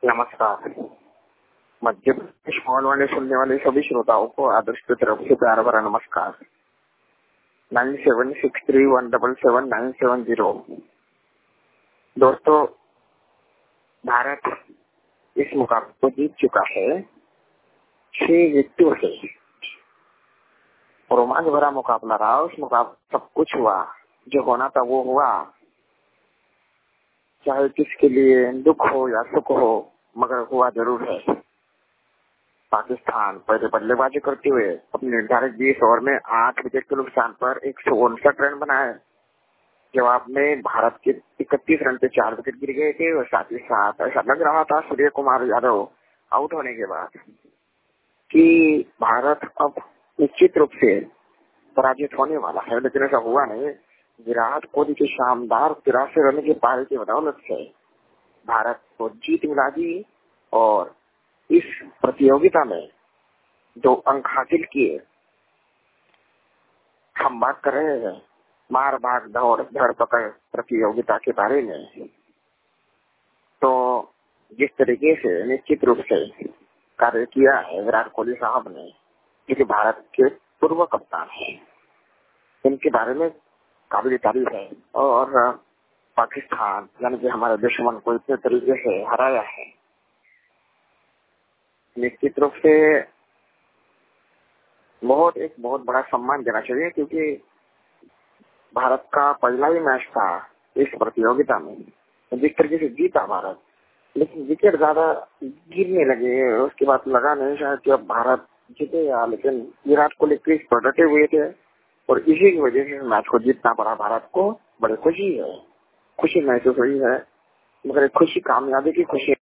नमस्कार। मध्य प्रदेश मॉल वाले सुनने वाले सभी श्रोताओं को आदर्श की तरफ से प्यार भरा नमस्कार। 9763177970। दोस्तों, भारत इस मुकाबले को जीत चुका है 6 विकेटों से। रोमांच भरा मुकाबला रहा। उस मुकाबले सब कुछ हुआ, जो होना था वो हुआ। चाहे किसके लिए दुख हो या सुख हो, मगर हुआ जरूर है। पाकिस्तान पहले बल्लेबाजी करते हुए अपने निर्धारित 20 ओवर में 8 विकेट के नुकसान पर 159 रन बनाए। जवाब में भारत के 31 रन पे 4 विकेट गिर गए थे और साथ ही साथ ऐसा लग रहा था सूर्य कुमार यादव आउट होने के बाद कि भारत अब निश्चित रूप से पराजित होने वाला है, लेकिन ऐसा हुआ नहीं। विराट कोहली के शानदार 83 रन के पारी की बदौलत से भारत को जीत मिला दी और इस प्रतियोगिता में 2 अंक हासिल किए। हम बात कर रहे हैं मार भाग दौड़ धरपकड़ प्रतियोगिता के बारे में। तो जिस तरीके से निश्चित रूप से कार्य किया है विराट कोहली साहब ने, जो भारत के पूर्व कप्तान हैं, इनके बारे में काबिल तारीफ है। और पाकिस्तान यानी कि हमारे दुश्मन को इतने तरीके से हराया है, निश्चित रूप से एक बहुत बड़ा सम्मान देना चाहिए, क्योंकि भारत का पहला ही मैच था इस प्रतियोगिता में। जिस तरीके से जीता भारत, लेकिन विकेट ज्यादा गिरने लगे, उसके बाद लगा नहीं शायद कि अब भारत जीतेगा, लेकिन विराट कोहली क्रीज पर डटे हुए थे और इसी की वजह से मैच को जीतना पड़ा भारत को। बड़ी खुशी महसूस हुई है, मगर खुशी कामयाबी की खुशी